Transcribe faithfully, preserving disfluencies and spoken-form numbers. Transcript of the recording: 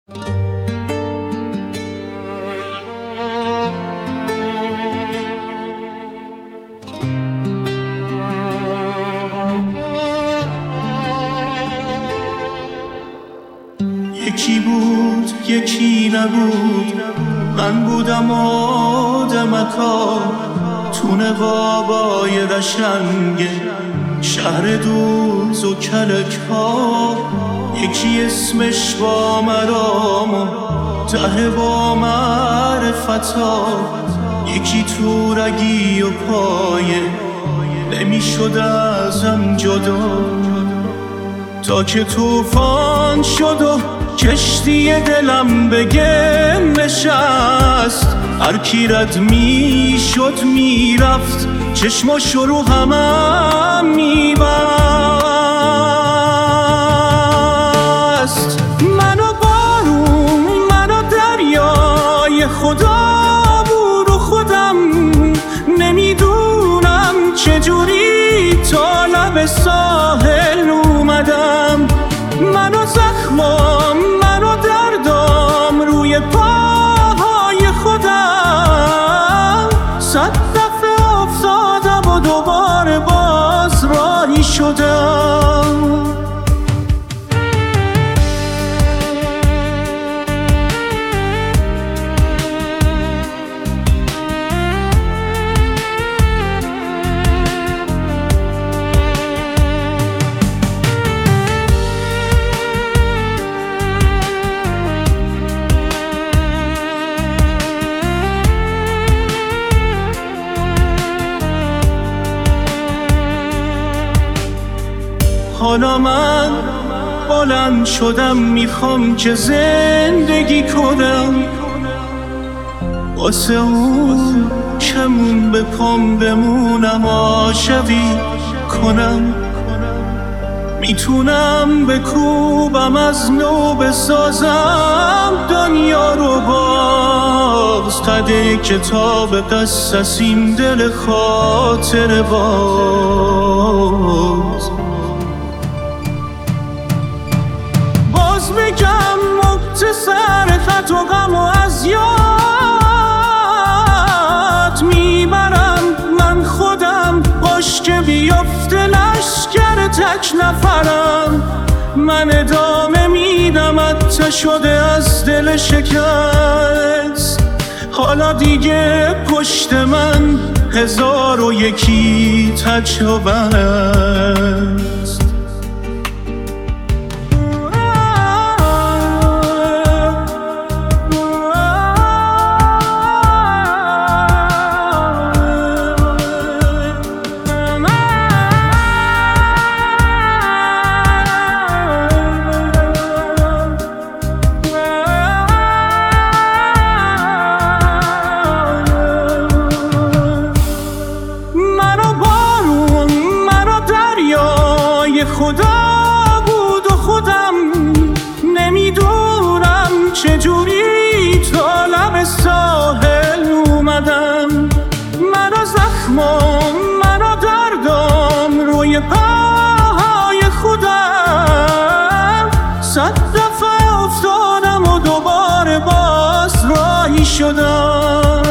یکی بود یکی نبود، من بودم آدمکا تو نقابای قشنگ شهر دوز و کلک ها. یکی اسمش با مرام و ته با معرفتا، یکی تو رگی و پایه نمیشد ازم جدا. تا که توفان شد و کشتی دلم به گل نشست، هر کی رد می شد می رفت چشماشو رو همم می بست. منو بارون منو دریای خدا بود و خودم نمیدونم چجوری تا لب ساحل اومدم. منو زخمام منو دردام روی پاهای خودم، صد دفعه افتادم و دوباره باز راهی شدم. حالا من بلند شدم، میخوام که زندگی کنم، واسه اون کمون به پام بمونم، عاشقی کنم. میتونم بکوبم از نو بسازم دنیا رو باز، تده کتاب قصصیم دل خاطر باز. بگم مختصر خط و غم و از یاد میبرم من خودم، باش که بیفته لشکر تک نفرم. من ادامه میدم حتی شده از دل شکست، حالا دیگه پشت من هزار و یکی تجربه است. خدا بود و خودم نمیدونم چجوری تا لب ساحل اومدم. منو زخمام منو دردام روی پاهای خودم، صد دفعه افتادم و دوباره باز راهی شدم.